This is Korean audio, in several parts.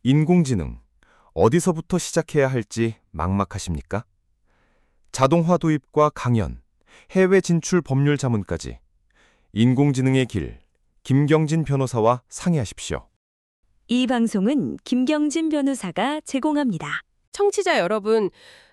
인공지능, 어디서부터 시작해야 할지 막막하십니까? 자동화 도입과 강연, 해외 진출 법률 자문까지 인공지능의 길, 김경진 변호사와 상의하십시오. 이 방송은 김경진 변호사가 제공합니다. 청취자 여러분,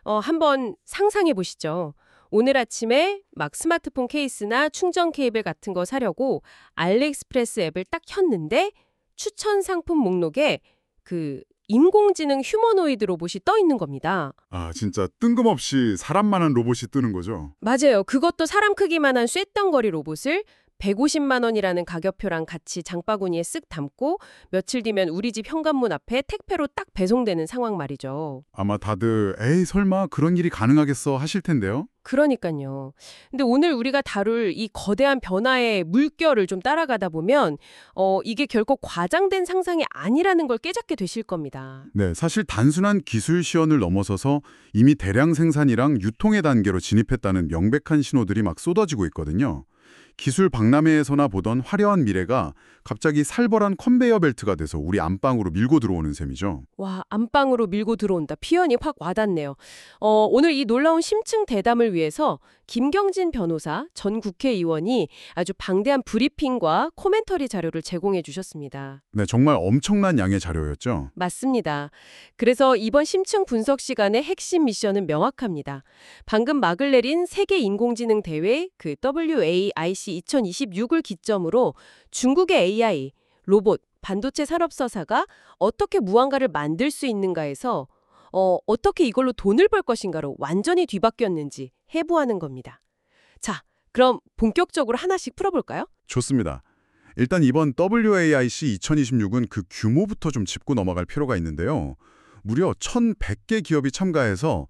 한번 상상해 보시죠. 오늘 아침에 막 스마트폰 케이스나 충전 케이블 같은 거 사려고 알리익스프레스 앱을 딱 켰는데 추천 상품 목록에 그 인공지능 휴머노이드 로봇이 떠 있는 겁니다. 아, 진짜 뜬금없이 사람만한 로봇이 뜨는 거죠? 맞아요. 그것도 사람 크기만한 쇳덩거리 로봇을 150만 원이라는 가격표랑 같이 장바구니에 쓱 담고 며칠 뒤면 우리 집 현관문 앞에 택배로 딱 배송되는 상황 말이죠. 아마 다들 에이 설마 그런 일이 가능하겠어 하실 텐데요. 그러니까요. 근데 오늘 우리가 다룰 이 거대한 변화의 물결을 좀 따라가다 보면 이게 결코 과장된 상상이 아니라는 걸 깨닫게 되실 겁니다. 네, 사실 단순한 기술 시연을 넘어서서 이미 대량 생산이랑 유통의 단계로 진입했다는 명백한 신호들이 막 쏟아지고 있거든요. 기술 박람회에서나 보던 화려한 미래가 갑자기 살벌한 컨베이어 벨트가 돼서 우리 안방으로 밀고 들어오는 셈이죠. 와, 안방으로 밀고 들어온다. 표현이 확 와닿네요. 오늘 이 놀라운 심층 대담을 위해서 김경진 변호사 전 국회의원이 아주 방대한 브리핑과 코멘터리 자료를 제공해 주셨습니다. 네, 정말 엄청난 양의 자료였죠. 맞습니다. 그래서 이번 심층 분석 시간의 핵심 미션은 명확합니다. 방금 막을 내린 세계 인공지능 대회 그 WAIC 2026을 기점으로 중국의 AI, 로봇, 반도체 산업서사가 어떻게 무언가를 만들 수 있는가에서 어떻게 이걸로 돈을 벌 것인가로 완전히 뒤바뀌었는지 해부하는 겁니다. 자, 그럼 본격적으로 하나씩 풀어볼까요? 좋습니다. 일단 이번 WAIC 2026은 그 규모부터 좀 짚고 넘어갈 필요가 있는데요. 무려 1,100개 기업이 참가해서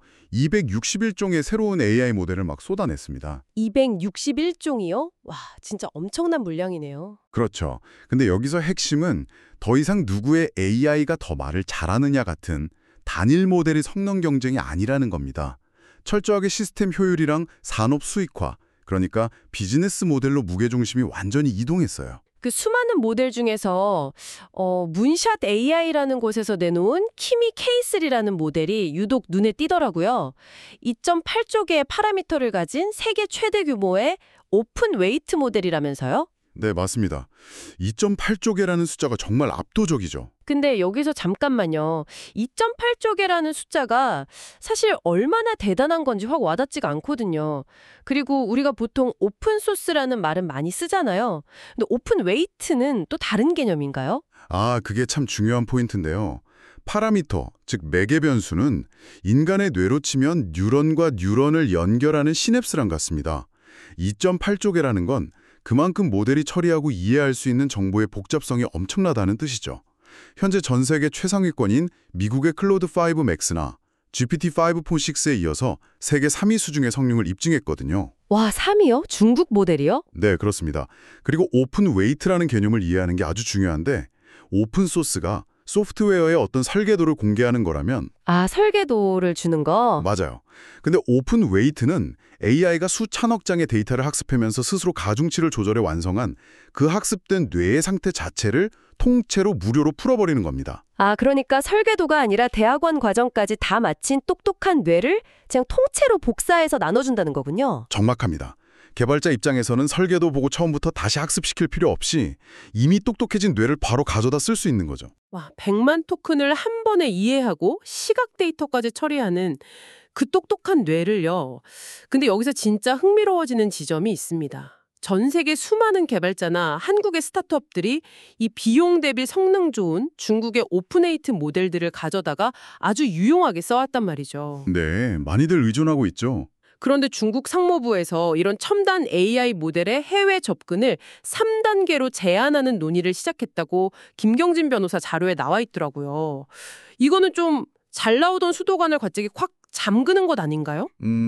261종의 새로운 AI 모델을 막 쏟아냈습니다. 261종이요? 와, 진짜 엄청난 물량이네요. 그렇죠. 근데 여기서 핵심은 더 이상 누구의 AI가 더 말을 잘하느냐 같은 단일 모델의 성능 경쟁이 아니라는 겁니다. 철저하게 시스템 효율이랑 산업 수익화, 그러니까 비즈니스 모델로 무게중심이 완전히 이동했어요. 그 수많은 모델 중에서 문샷 AI라는 곳에서 내놓은 키미 K3라는 모델이 유독 눈에 띄더라고요. 2.8조 개의 파라미터를 가진 세계 최대 규모의 오픈 웨이트 모델이라면서요? 네, 맞습니다. 2.8조 개라는 숫자가 정말 압도적이죠. 근데 여기서 잠깐만요. 2.8조 개라는 숫자가 사실 얼마나 대단한 건지 확 와닿지가 않거든요. 그리고 우리가 보통 오픈소스라는 말은 많이 쓰잖아요. 근데 오픈 웨이트는 또 다른 개념인가요? 아, 그게 참 중요한 포인트인데요. 파라미터, 즉 매개 변수는 인간의 뇌로 치면 뉴런과 뉴런을 연결하는 시냅스랑 같습니다. 2.8조 개라는 건 그만큼 모델이 처리하고 이해할 수 있는 정보의 복잡성이 엄청나다는 뜻이죠. 현재 전 세계 최상위권인 미국의 클로드5 맥스나 GPT-5.6에 이어서 세계 3위 수준의 성능을 입증했거든요. 와, 3위요? 중국 모델이요? 네, 그렇습니다. 그리고 오픈 웨이트라는 개념을 이해하는 게 아주 중요한데 오픈 소스가 소프트웨어의 어떤 설계도를 공개하는 거라면 아, 설계도를 주는 거? 맞아요. 근데 오픈 웨이트는 AI가 수천억 장의 데이터를 학습하면서 스스로 가중치를 조절해 완성한 그 학습된 뇌의 상태 자체를 통째로 무료로 풀어버리는 겁니다. 아, 그러니까 설계도가 아니라 대학원 과정까지 다 마친 똑똑한 뇌를 그냥 통째로 복사해서 나눠준다는 거군요. 정확합니다. 개발자 입장에서는 설계도 보고 처음부터 다시 학습시킬 필요 없이 이미 똑똑해진 뇌를 바로 가져다 쓸 수 있는 거죠. 와, 100만 토큰을 한 번에 이해하고 시각 데이터까지 처리하는 그 똑똑한 뇌를요. 근데 여기서 진짜 흥미로워지는 지점이 있습니다. 전 세계 수많은 개발자나 한국의 스타트업들이 이 비용 대비 성능 좋은 중국의 오픈웨이트 모델들을 가져다가 아주 유용하게 써왔단 말이죠. 네, 많이들 의존하고 있죠. 그런데 중국 상무부에서 이런 첨단 AI 모델의 해외 접근을 3단계로 제한하는 논의를 시작했다고 김경진 변호사 자료에 나와 있더라고요. 이거는 좀 잘 나오던 수도관을 갑자기 확 잠그는 것 아닌가요?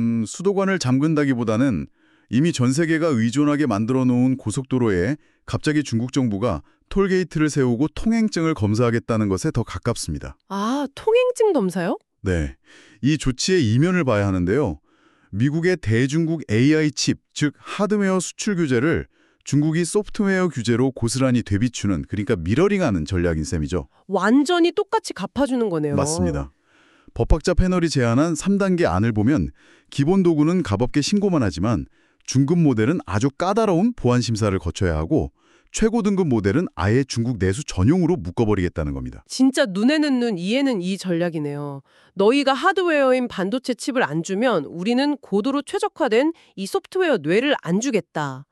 수도관을 잠근다기보다는 이미 전 세계가 의존하게 만들어 놓은 고속도로에 갑자기 중국 정부가 톨게이트를 세우고 통행증을 검사하겠다는 것에 더 가깝습니다. 아, 통행증 검사요? 네, 이 조치의 이면을 봐야 하는데요. 미국의 대중국 AI 칩, 즉 하드웨어 수출 규제를 중국이 소프트웨어 규제로 고스란히 되비추는, 그러니까 미러링하는 전략인 셈이죠. 완전히 똑같이 갚아주는 거네요. 맞습니다. 법학자 패널이 제안한 3단계 안을 보면 기본 도구는 값없게 신고만 하지만 중급 모델은 아주 까다로운 보안 심사를 거쳐야 하고 최고 등급 모델은 아예 중국 내수 전용으로 묶어버리겠다는 겁니다. 진짜 눈에는 눈, 이에는 이 전략이네요. 너희가 하드웨어인 반도체 칩을 안 주면 우리는 고도로 최적화된 이 소프트웨어 뇌를 안 주겠다.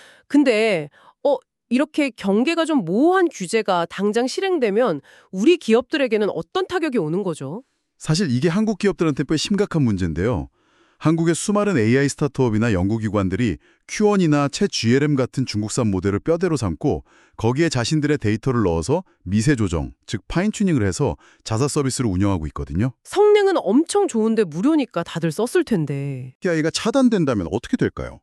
근데 이렇게 경계가 좀 모호한 규제가 당장 실행되면 우리 기업들에게는 어떤 타격이 오는 거죠? 사실 이게 한국 기업들한테 꽤 심각한 문제인데요. 한국의 수많은 AI 스타트업이나 연구기관들이 Q1이나 채GLM 같은 중국산 모델을 뼈대로 삼고 거기에 자신들의 데이터를 넣어서 미세 조정, 즉 파인튜닝을 해서 자사 서비스를 운영하고 있거든요. 성능은 엄청 좋은데 무료니까 다들 썼을 텐데. AI가 차단된다면 어떻게 될까요?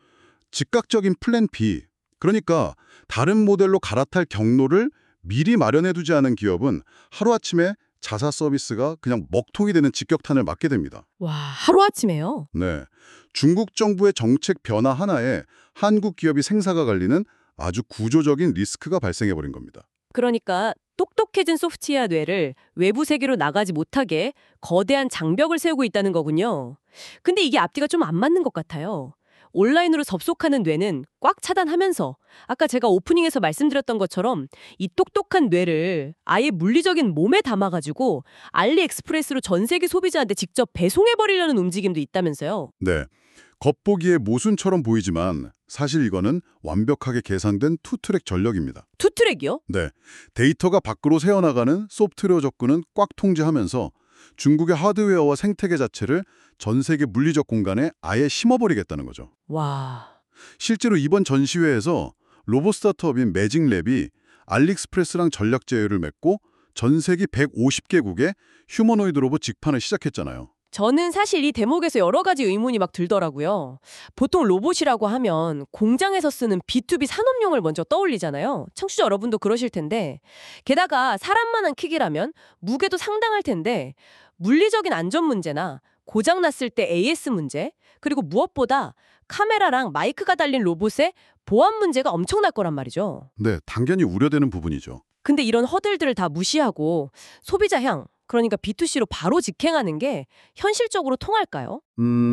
즉각적인 플랜 B, 그러니까 다른 모델로 갈아탈 경로를 미리 마련해두지 않은 기업은 하루아침에 자사 서비스가 그냥 먹통이 되는 직격탄을 맞게 됩니다. 와, 하루아침에요? 네, 중국 정부의 정책 변화 하나에 한국 기업이 생사가 갈리는 아주 구조적인 리스크가 발생해버린 겁니다. 그러니까 똑똑해진 소프트웨어 뇌를 외부 세계로 나가지 못하게 거대한 장벽을 세우고 있다는 거군요. 근데 이게 앞뒤가 좀 안 맞는 것 같아요. 온라인으로 접속하는 뇌는 꽉 차단하면서 아까 제가 오프닝에서 말씀드렸던 것처럼 이 똑똑한 뇌를 아예 물리적인 몸에 담아가지고 알리익스프레스로 전 세계 소비자한테 직접 배송해버리려는 움직임도 있다면서요. 네, 겉보기에 모순처럼 보이지만 사실 이거는 완벽하게 계산된 투트랙 전략입니다. 투트랙이요? 네, 데이터가 밖으로 새어나가는 소프트웨어 접근은 꽉 통제하면서 중국의 하드웨어와 생태계 자체를 전 세계 물리적 공간에 아예 심어버리겠다는 거죠. 와... 실제로 이번 전시회에서 로봇 스타트업인 매직랩이 알리익스프레스랑 전략 제휴를 맺고 전 세계 150개국에 휴머노이드 로봇 직판을 시작했잖아요. 저는 사실 이 대목에서 여러 가지 의문이 막 들더라고요. 보통 로봇이라고 하면 공장에서 쓰는 B2B 산업용을 먼저 떠올리잖아요. 청취자 여러분도 그러실 텐데. 게다가 사람만한 크기라면 무게도 상당할 텐데 물리적인 안전 문제나 고장났을 때 AS 문제, 그리고 무엇보다 카메라랑 마이크가 달린 로봇의 보안 문제가 엄청날 거란 말이죠. 네, 당연히 우려되는 부분이죠. 근데 이런 허들들을 다 무시하고 소비자향, 그러니까 B2C로 바로 직행하는 게 현실적으로 통할까요?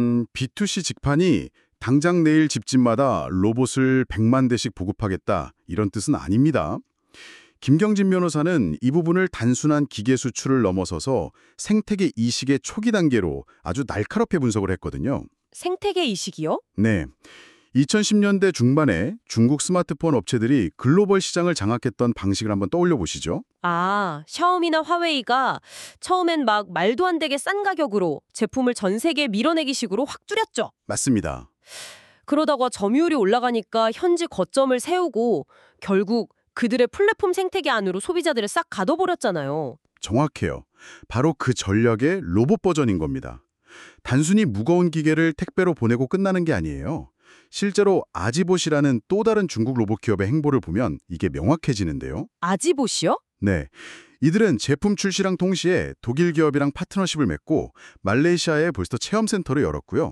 B2C 직판이 당장 내일 집집마다 로봇을 100만 대씩 보급하겠다 이런 뜻은 아닙니다. 김경진 변호사는 이 부분을 단순한 기계 수출을 넘어서서 생태계 이식의 초기 단계로 아주 날카롭게 분석을 했거든요. 생태계 이식이요? 네, 2010년대 중반에 중국 스마트폰 업체들이 글로벌 시장을 장악했던 방식을 한번 떠올려 보시죠. 아, 샤오미나 화웨이가 처음엔 막 말도 안 되게 싼 가격으로 제품을 전 세계에 밀어내기 식으로 확 줄였죠. 맞습니다. 그러다가 점유율이 올라가니까 현지 거점을 세우고 결국 그들의 플랫폼 생태계 안으로 소비자들을 싹 가둬버렸잖아요. 정확해요. 바로 그 전략의 로봇 버전인 겁니다. 단순히 무거운 기계를 택배로 보내고 끝나는 게 아니에요. 실제로 아지봇이라는 또 다른 중국 로봇 기업의 행보를 보면 이게 명확해지는데요. 아지봇이요? 네, 이들은 제품 출시랑 동시에 독일 기업이랑 파트너십을 맺고 말레이시아에 벌써 체험센터를 열었고요.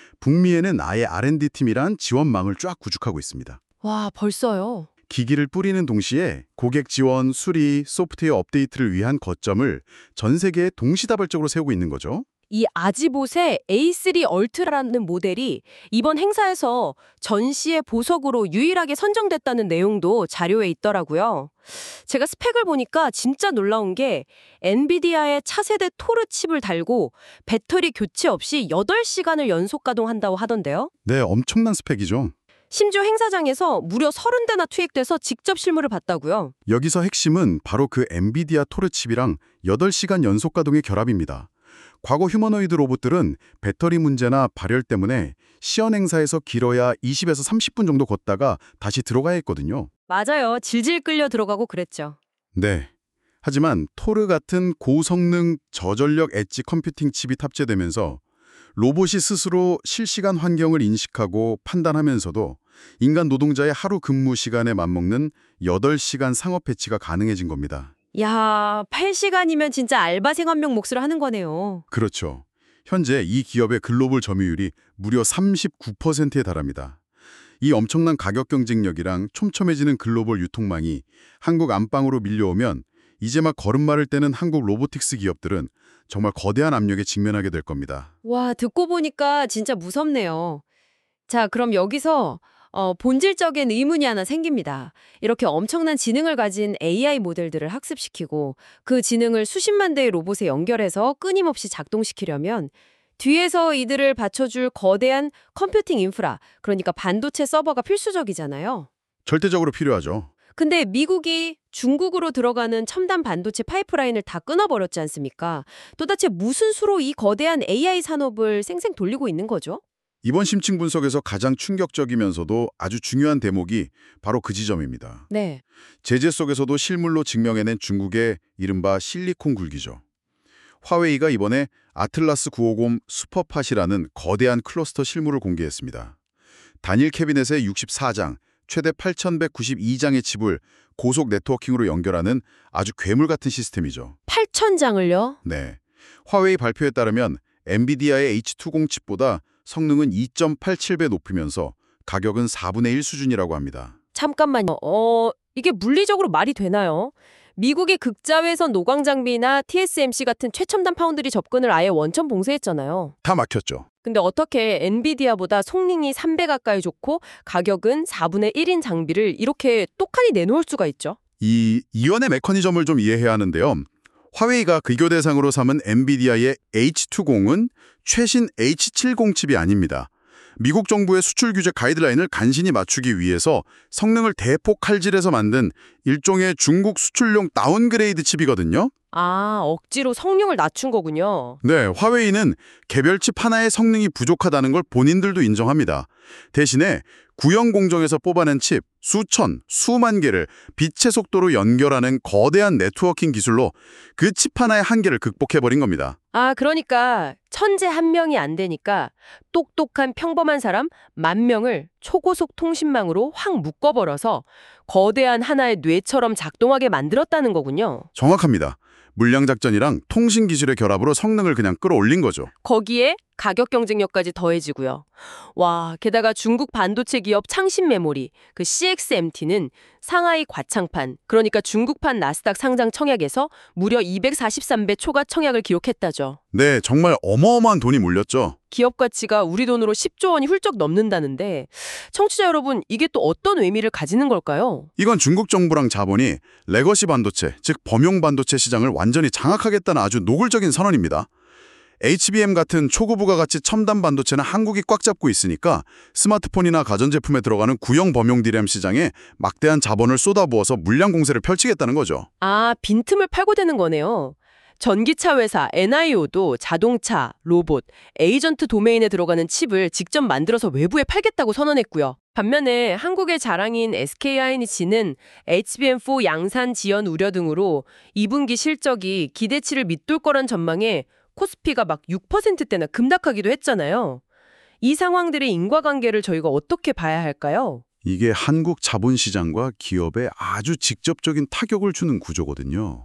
북미에는 아예 R&D팀이란 지원망을 쫙 구축하고 있습니다. 와, 벌써요? 기기를 뿌리는 동시에 고객 지원, 수리, 소프트웨어 업데이트를 위한 거점을 전 세계에 동시다발적으로 세우고 있는 거죠. 이 아지봇의 A3 얼트라라는 모델이 이번 행사에서 전시의 보석으로 유일하게 선정됐다는 내용도 자료에 있더라고요. 제가 스펙을 보니까 진짜 놀라운 게 엔비디아의 차세대 토르 칩을 달고 배터리 교체 없이 8시간을 연속 가동한다고 하던데요. 네, 엄청난 스펙이죠. 심지어 행사장에서 무려 30대나 투입돼서 직접 실물을 봤다고요. 여기서 핵심은 바로 그 엔비디아 토르 칩이랑 8시간 연속 가동의 결합입니다. 과거 휴머노이드 로봇들은 배터리 문제나 발열 때문에 시연 행사에서 길어야 20에서 30분 정도 걷다가 다시 들어가야 했거든요. 맞아요. 질질 끌려 들어가고 그랬죠. 네. 하지만 토르 같은 고성능 저전력 엣지 컴퓨팅 칩이 탑재되면서 로봇이 스스로 실시간 환경을 인식하고 판단하면서도 인간 노동자의 하루 근무 시간에 맞먹는 8시간 상업 배치가 가능해진 겁니다. 야, 8시간이면 진짜 알바생 한 명 몫을 하는 거네요. 그렇죠. 현재 이 기업의 글로벌 점유율이 무려 39%에 달합니다. 이 엄청난 가격 경쟁력이랑 촘촘해지는 글로벌 유통망이 한국 안방으로 밀려오면 이제 막 걸음마를 떼는 한국 로보틱스 기업들은 정말 거대한 압력에 직면하게 될 겁니다. 와, 듣고 보니까 진짜 무섭네요. 자, 그럼 여기서 본질적인 의문이 하나 생깁니다. 이렇게 엄청난 지능을 가진 AI 모델들을 학습시키고 그 지능을 수십만 대의 로봇에 연결해서 끊임없이 작동시키려면 뒤에서 이들을 받쳐줄 거대한 컴퓨팅 인프라, 그러니까 반도체 서버가 필수적이잖아요. 절대적으로 필요하죠. 근데 미국이 중국으로 들어가는 첨단 반도체 파이프라인을 다 끊어버렸지 않습니까? 도대체 무슨 수로 이 거대한 AI 산업을 쌩쌩 돌리고 있는 거죠? 이번 심층 분석에서 가장 충격적이면서도 아주 중요한 대목이 바로 그 지점입니다. 네. 제재 속에서도 실물로 증명해낸 중국의 이른바 실리콘 굴기죠. 화웨이가 이번에 아틀라스 950 슈퍼팟이라는 거대한 클러스터 실물을 공개했습니다. 단일 캐비넷에 64장, 최대 8,192장의 칩을 고속 네트워킹으로 연결하는 아주 괴물 같은 시스템이죠. 8,000장을요? 네. 화웨이 발표에 따르면 엔비디아의 H20 칩보다 성능은 2.87배 높이면서 가격은 4분의 1 수준이라고 합니다. 잠깐만요. 이게 물리적으로 말이 되나요? 미국의 극자외선 노광 장비나 TSMC 같은 최첨단 파운드리 접근을 아예 원천 봉쇄했잖아요. 다 막혔죠. 근데 어떻게 엔비디아보다 성능이 3배 가까이 좋고 가격은 4분의 1인 장비를 이렇게 똑하니 내놓을 수가 있죠? 이 이원의 메커니즘을 좀 이해해야 하는데요. 화웨이가 비교 대상으로 삼은 엔비디아의 H20은 최신 H70 칩이 아닙니다. 미국 정부의 수출 규제 가이드라인을 간신히 맞추기 위해서 성능을 대폭 칼질해서 만든 일종의 중국 수출용 다운그레이드 칩이거든요. 아, 억지로 성능을 낮춘 거군요. 네, 화웨이는 개별 칩 하나의 성능이 부족하다는 걸 본인들도 인정합니다. 대신에 구형 공정에서 뽑아낸 칩 수천, 수만 개를 빛의 속도로 연결하는 거대한 네트워킹 기술로 그 칩 하나의 한계를 극복해버린 겁니다. 아, 그러니까 천재 한 명이 안 되니까 똑똑한 평범한 사람 10,000명을 초고속 통신망으로 확 묶어버려서 거대한 하나의 뇌처럼 작동하게 만들었다는 거군요. 정확합니다. 물량 작전이랑 통신 기술의 결합으로 성능을 그냥 끌어올린 거죠. 거기에 가격 경쟁력까지 더해지고요. 와, 게다가 중국 반도체 기업 창신 메모리, 그 CXMT는 상하이 과창판, 그러니까 중국판 나스닥 상장 청약에서 무려 243배 초과 청약을 기록했다죠. 네, 정말 어마어마한 돈이 몰렸죠. 기업 가치가 우리 돈으로 10조 원이 훌쩍 넘는다는데 청취자 여러분, 이게 또 어떤 의미를 가지는 걸까요? 이건 중국 정부랑 자본이 레거시 반도체, 즉 범용 반도체 시장을 완전히 장악하겠다는 아주 노골적인 선언입니다. HBM 같은 초고부가 가치 첨단 반도체는 한국이 꽉 잡고 있으니까 스마트폰이나 가전제품에 들어가는 구형 범용 DRAM 시장에 막대한 자본을 쏟아부어서 물량 공세를 펼치겠다는 거죠. 아, 빈틈을 팔고대는 거네요. 전기차 회사 NIO도 자동차, 로봇, 에이전트 도메인에 들어가는 칩을 직접 만들어서 외부에 팔겠다고 선언했고요. 반면에 한국의 자랑인 SK하이니치는 HBM4 양산 지연 우려 등으로 2분기 실적이 기대치를 밑돌 거란 전망에 코스피가 막 6%대나 급락하기도 했잖아요. 이 상황들의 인과관계를 저희가 어떻게 봐야 할까요? 이게 한국 자본시장과 기업에 아주 직접적인 타격을 주는 구조거든요.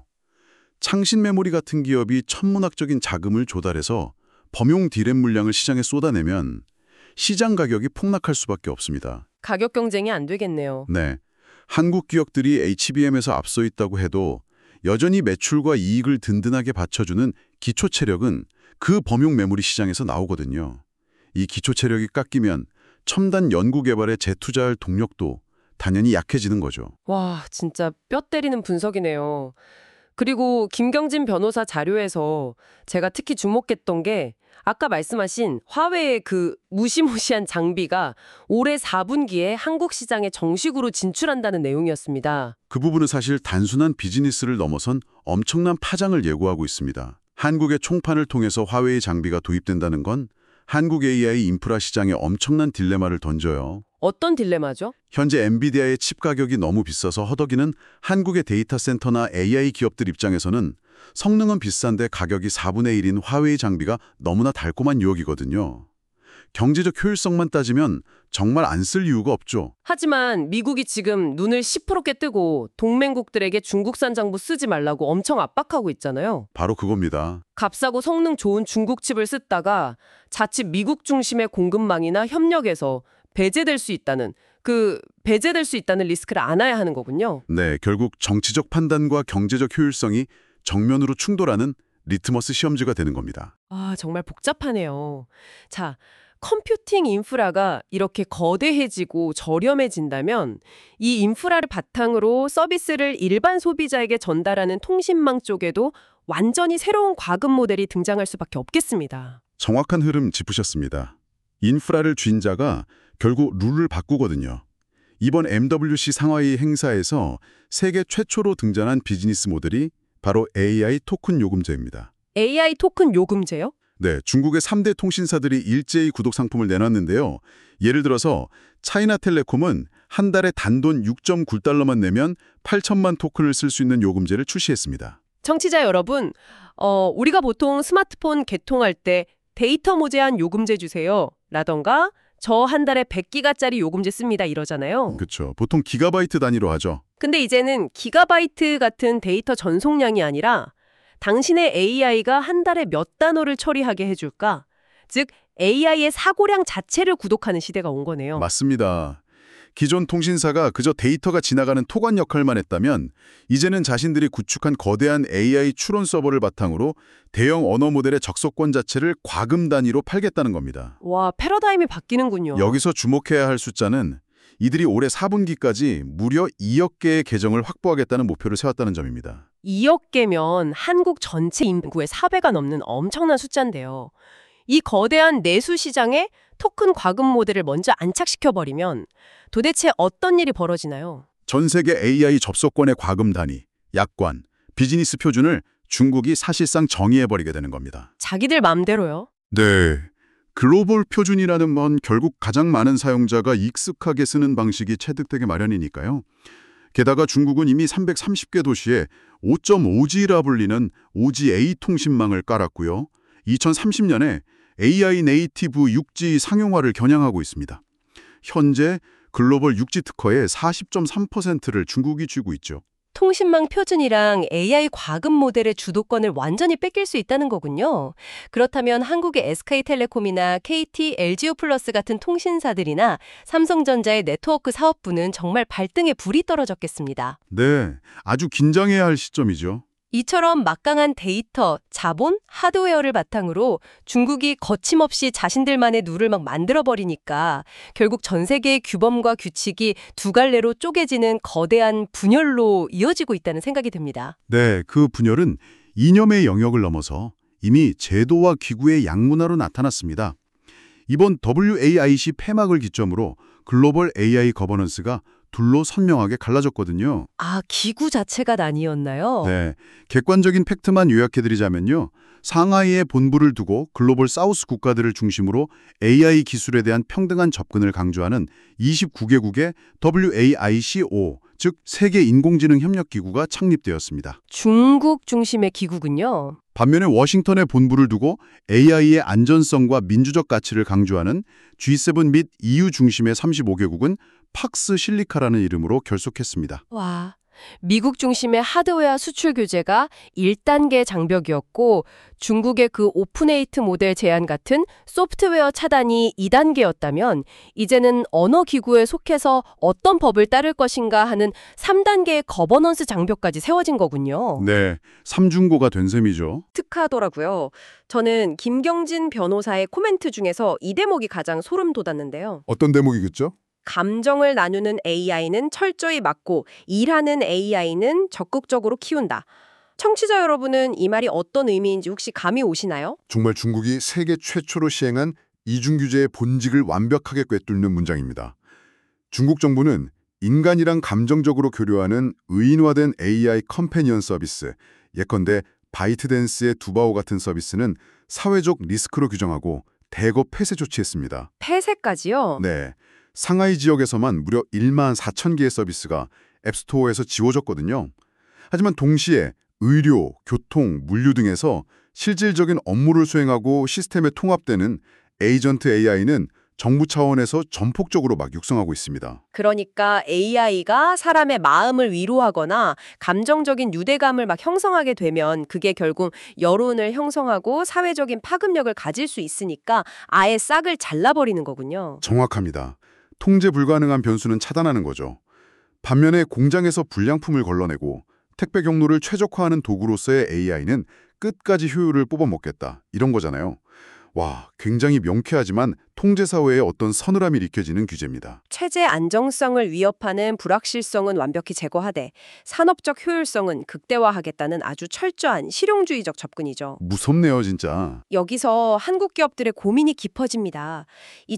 창신 메모리 같은 기업이 천문학적인 자금을 조달해서 범용 디램 물량을 시장에 쏟아내면 시장 가격이 폭락할 수밖에 없습니다. 가격 경쟁이 안 되겠네요. 네, 한국 기업들이 HBM에서 앞서 있다고 해도 여전히 매출과 이익을 든든하게 받쳐주는 기초 체력은 그 범용 메모리 시장에서 나오거든요. 이 기초 체력이 깎이면 첨단 연구 개발에 재투자할 동력도 당연히 약해지는 거죠. 와, 진짜 뼈 때리는 분석이네요. 그리고 김경진 변호사 자료에서 제가 특히 주목했던 게 아까 말씀하신 화웨이의 그 무시무시한 장비가 올해 4분기에 한국 시장에 정식으로 진출한다는 내용이었습니다. 그 부분은 사실 단순한 비즈니스를 넘어선 엄청난 파장을 예고하고 있습니다. 한국의 총판을 통해서 화웨이 장비가 도입된다는 건 한국 AI 인프라 시장에 엄청난 딜레마를 던져요. 어떤 딜레마죠? 현재 엔비디아의 칩 가격이 너무 비싸서 허덕이는 한국의 데이터 센터나 AI 기업들 입장에서는 성능은 비싼데 가격이 4분의 1인 화웨이 장비가 너무나 달콤한 유혹이거든요. 경제적 효율성만 따지면 정말 안 쓸 이유가 없죠. 하지만 미국이 지금 눈을 시퍼렇게 뜨고 동맹국들에게 중국산 장부 쓰지 말라고 엄청 압박하고 있잖아요. 바로 그겁니다. 값싸고 성능 좋은 중국 칩을 쓰다가 자칫 미국 중심의 공급망이나 협력에서 배제될 수 있다는 리스크를 안아야 하는 거군요. 네, 결국 정치적 판단과 경제적 효율성이 정면으로 충돌하는 리트머스 시험지가 되는 겁니다. 아, 정말 복잡하네요. 자, 컴퓨팅 인프라가 이렇게 거대해지고 저렴해진다면 이 인프라를 바탕으로 서비스를 일반 소비자에게 전달하는 통신망 쪽에도 완전히 새로운 과금 모델이 등장할 수밖에 없겠습니다. 정확한 흐름 짚으셨습니다. 인프라를 쥔 자가 결국 룰을 바꾸거든요. 이번 MWC 상하이 행사에서 세계 최초로 등장한 비즈니스 모델이 바로 AI 토큰 요금제입니다. AI 토큰 요금제요? 네, 중국의 3대 통신사들이 일제히 구독 상품을 내놨는데요. 예를 들어서 차이나텔레콤은 한 달에 단돈 6.9달러만 내면 8천만 토큰을 쓸 수 있는 요금제를 출시했습니다. 청취자 여러분, 우리가 보통 스마트폰 개통할 때 데이터 모제한 요금제 주세요 라던가 저 한 달에 100기가짜리 요금제 씁니다 이러잖아요. 그렇죠. 보통 기가바이트 단위로 하죠. 근데 이제는 기가바이트 같은 데이터 전송량이 아니라 당신의 AI가 한 달에 몇 단어를 처리하게 해줄까? 즉 AI의 사고량 자체를 구독하는 시대가 온 거네요. 맞습니다. 기존 통신사가 그저 데이터가 지나가는 토관 역할만 했다면 이제는 자신들이 구축한 거대한 AI 추론 서버를 바탕으로 대형 언어 모델의 적소권 자체를 과금 단위로 팔겠다는 겁니다. 와, 패러다임이 바뀌는군요. 여기서 주목해야 할 숫자는 이들이 올해 4분기까지 무려 2억 개의 계정을 확보하겠다는 목표를 세웠다는 점입니다. 2억 개면 한국 전체 인구의 4배가 넘는 엄청난 숫자인데요. 이 거대한 내수 시장에 토큰 과금 모델을 먼저 안착시켜버리면 도대체 어떤 일이 벌어지나요? 전 세계 AI 접속권의 과금 단위, 약관, 비즈니스 표준을 중국이 사실상 정의해버리게 되는 겁니다. 자기들 맘대로요? 네. 글로벌 표준이라는 건 결국 가장 많은 사용자가 익숙하게 쓰는 방식이 체득되게 마련이니까요. 게다가 중국은 이미 330개 도시에 5.5G라 불리는 5G-A 통신망을 깔았고요. 2030년에 AI 네이티브 6G 상용화를 겨냥하고 있습니다. 현재 글로벌 6G 특허의 40.3%를 중국이 쥐고 있죠. 통신망 표준이랑 AI 과금 모델의 주도권을 완전히 뺏길 수 있다는 거군요. 그렇다면 한국의 SK텔레콤이나 KT, LGU+ 같은 통신사들이나 삼성전자의 네트워크 사업부는 정말 발등에 불이 떨어졌겠습니다. 네, 아주 긴장해야 할 시점이죠. 이처럼 막강한 데이터, 자본, 하드웨어를 바탕으로 중국이 거침없이 자신들만의 룰을 막 만들어버리니까 결국 전 세계의 규범과 규칙이 두 갈래로 쪼개지는 거대한 분열로 이어지고 있다는 생각이 듭니다. 네, 그 분열은 이념의 영역을 넘어서 이미 제도와 기구의 양문화로 나타났습니다. 이번 WAIC 폐막을 기점으로 글로벌 AI 거버넌스가 둘로 선명하게 갈라졌거든요. 아, 기구 자체가 나뉘었나요? 네, 객관적인 팩트만 요약해드리자면요. 상하이에 본부를 두고 글로벌 사우스 국가들을 중심으로 AI 기술에 대한 평등한 접근을 강조하는 29개국의 WAICO, 즉 세계 인공지능 협력기구가 창립되었습니다. 중국 중심의 기구군요. 반면에 워싱턴에 본부를 두고 AI의 안전성과 민주적 가치를 강조하는 G7 및 EU 중심의 35개국은 팍스 실리카라는 이름으로 결속했습니다. 와, 미국 중심의 하드웨어 수출 규제가 1단계 장벽이었고 중국의 그 오픈에이트 모델 제한 같은 소프트웨어 차단이 2단계였다면 이제는 언어 기구에 속해서 어떤 법을 따를 것인가 하는 3단계의 거버넌스 장벽까지 세워진 거군요. 네, 삼중고가 된 셈이죠. 특하더라고요. 저는 김경진 변호사의 코멘트 중에서 이 대목이 가장 소름 돋았는데요. 어떤 대목이겠죠? 감정을 나누는 AI는 철저히 막고 일하는 AI는 적극적으로 키운다. 청취자 여러분은 이 말이 어떤 의미인지 혹시 감이 오시나요? 정말 중국이 세계 최초로 시행한 이중규제의 본직을 완벽하게 꿰뚫는 문장입니다. 중국 정부는 인간이랑 감정적으로 교류하는 의인화된 AI 컴패니언 서비스, 예컨대 바이트댄스의 두바오 같은 서비스는 사회적 리스크로 규정하고 대거 폐쇄 조치했습니다. 폐쇄까지요? 네, 상하이 지역에서만 무려 1만 4천 개의 서비스가 앱스토어에서 지워졌거든요. 하지만 동시에 의료, 교통, 물류 등에서 실질적인 업무를 수행하고 시스템에 통합되는 에이전트 AI는 정부 차원에서 전폭적으로 막 육성하고 있습니다. 그러니까 AI가 사람의 마음을 위로하거나 감정적인 유대감을 막 형성하게 되면 그게 결국 여론을 형성하고 사회적인 파급력을 가질 수 있으니까 아예 싹을 잘라버리는 거군요. 정확합니다. 통제 불가능한 변수는 차단하는 거죠. 반면에 공장에서 불량품을 걸러내고 택배 경로를 최적화하는 도구로서의 AI는 끝까지 효율을 뽑아먹겠다. 이런 거잖아요. 와, 굉장히 명쾌하지만 통제사회에 어떤 서늘함이 느껴지는 규제입니다. 체제 안정성을 위협하는 불확실성은 완벽히 제거하되 산업적 효율성은 극대화하겠다는 아주 철저한 실용주의적 접근이죠. 무섭네요, 진짜. 여기서 한국 기업들의 고민이 깊어집니다.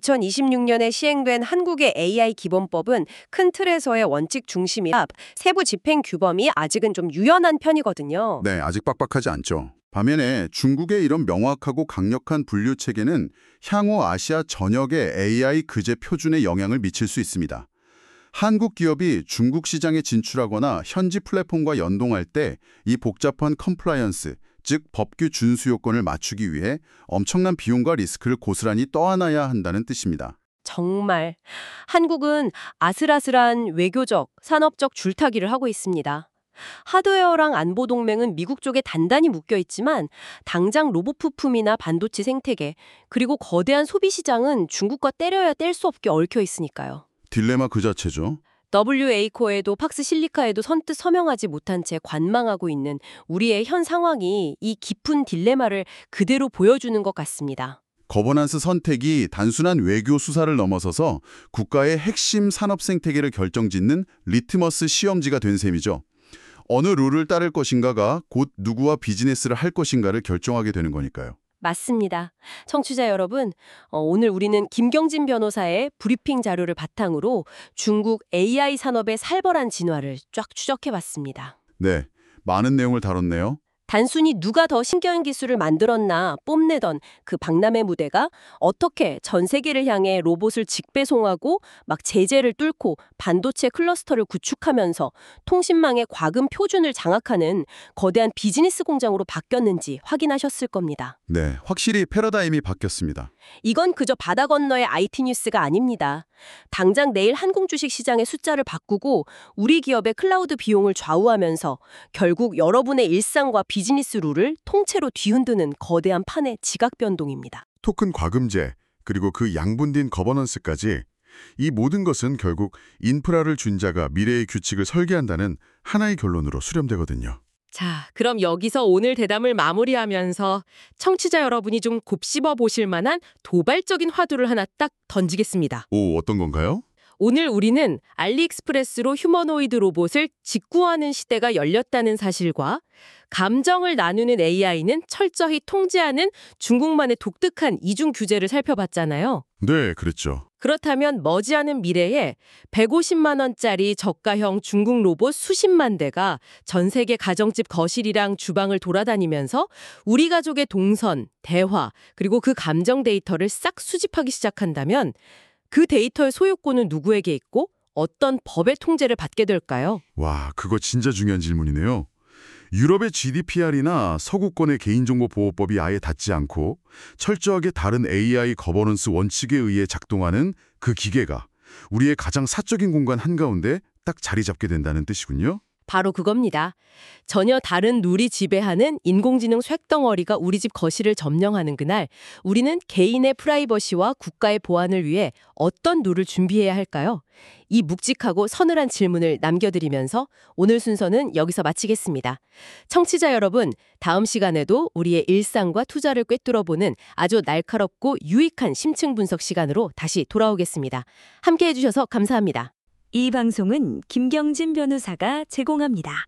2026년에 시행된 한국의 AI 기본법은 큰 틀에서의 원칙 중심이라 세부 집행 규범이 아직은 좀 유연한 편이거든요. 네, 아직 빡빡하지 않죠. 반면에 중국의 이런 명확하고 강력한 분류 체계는 향후 아시아 전역의 AI 규제 표준에 영향을 미칠 수 있습니다. 한국 기업이 중국 시장에 진출하거나 현지 플랫폼과 연동할 때 이 복잡한 컴플라이언스, 즉 법규 준수 요건을 맞추기 위해 엄청난 비용과 리스크를 고스란히 떠안아야 한다는 뜻입니다. 정말 한국은 아슬아슬한 외교적, 산업적 줄타기를 하고 있습니다. 하드웨어랑 안보 동맹은 미국 쪽에 단단히 묶여 있지만 당장 로봇 부품이나 반도체 생태계 그리고 거대한 소비 시장은 중국과 때려야 뗄 수 없게 얽혀 있으니까요. 딜레마 그 자체죠. WA코에도 팍스실리카에도 선뜻 서명하지 못한 채 관망하고 있는 우리의 현 상황이 이 깊은 딜레마를 그대로 보여주는 것 같습니다. 거버넌스 선택이 단순한 외교 수사를 넘어서서 국가의 핵심 산업 생태계를 결정짓는 리트머스 시험지가 된 셈이죠. 어느 룰을 따를 것인가가 곧 누구와 비즈니스를 할 것인가를 결정하게 되는 거니까요. 맞습니다. 청취자 여러분, 오늘 우리는 김경진 변호사의 브리핑 자료를 바탕으로 중국 AI 산업의 살벌한 진화를 쫙 추적해봤습니다. 네, 많은 내용을 다뤘네요. 단순히 누가 더 신기한 기술을 만들었나 뽐내던 그 박람회 무대가 어떻게 전 세계를 향해 로봇을 직배송하고 막 제재를 뚫고 반도체 클러스터를 구축하면서 통신망의 과금 표준을 장악하는 거대한 비즈니스 공장으로 바뀌었는지 확인하셨을 겁니다. 네, 확실히 패러다임이 바뀌었습니다. 이건 그저 바다 건너의 IT 뉴스가 아닙니다. 당장 내일 항공 주식 시장의 숫자를 바꾸고 우리 기업의 클라우드 비용을 좌우하면서 결국 여러분의 일상과 비즈니스 룰을 통째로 뒤흔드는 거대한 판의 지각 변동입니다. 토큰 과금제, 그리고 그 양분된 거버넌스까지 이 모든 것은 결국 인프라를 준 자가 미래의 규칙을 설계한다는 하나의 결론으로 수렴되거든요. 자, 그럼 여기서 오늘 대담을 마무리하면서 청취자 여러분이 좀 곱씹어 보실 만한 도발적인 화두를 하나 딱 던지겠습니다. 오, 어떤 건가요? 오늘 우리는 알리익스프레스로 휴머노이드 로봇을 직구하는 시대가 열렸다는 사실과 감정을 나누는 AI는 철저히 통제하는 중국만의 독특한 이중 규제를 살펴봤잖아요. 네, 그랬죠. 그렇다면 머지않은 미래에 150만 원짜리 저가형 중국 로봇 수십만 대가 전 세계 가정집 거실이랑 주방을 돌아다니면서 우리 가족의 동선, 대화, 그리고 그 감정 데이터를 싹 수집하기 시작한다면 그 데이터의 소유권은 누구에게 있고 어떤 법의 통제를 받게 될까요? 와, 그거 진짜 중요한 질문이네요. 유럽의 GDPR이나 서구권의 개인정보보호법이 아예 닿지 않고 철저하게 다른 AI 거버넌스 원칙에 의해 작동하는 그 기계가 우리의 가장 사적인 공간 한가운데 딱 자리 잡게 된다는 뜻이군요. 바로 그겁니다. 전혀 다른 룰이 지배하는 인공지능 쇳덩어리가 우리 집 거실을 점령하는 그날 우리는 개인의 프라이버시와 국가의 보안을 위해 어떤 룰을 준비해야 할까요? 이 묵직하고 서늘한 질문을 남겨드리면서 오늘 순서는 여기서 마치겠습니다. 청취자 여러분, 다음 시간에도 우리의 일상과 투자를 꿰뚫어보는 아주 날카롭고 유익한 심층 분석 시간으로 다시 돌아오겠습니다. 함께해 주셔서 감사합니다. 이 방송은 김경진 변호사가 제공합니다.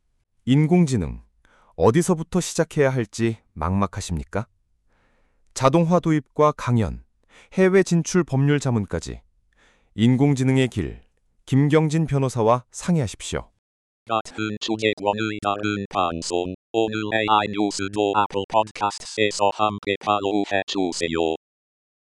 인공지능, 어디서부터 시작해야 할지 막막하십니까? 자동화 도입과 강연, 해외 진출 법률 자문까지 인공지능의 길, 김경진 변호사와 상의하십시오. 같은 주제권의 다른 방송, 오늘 AI 뉴스도 애플 팟캐스트에서 함께 팔로우해 주세요.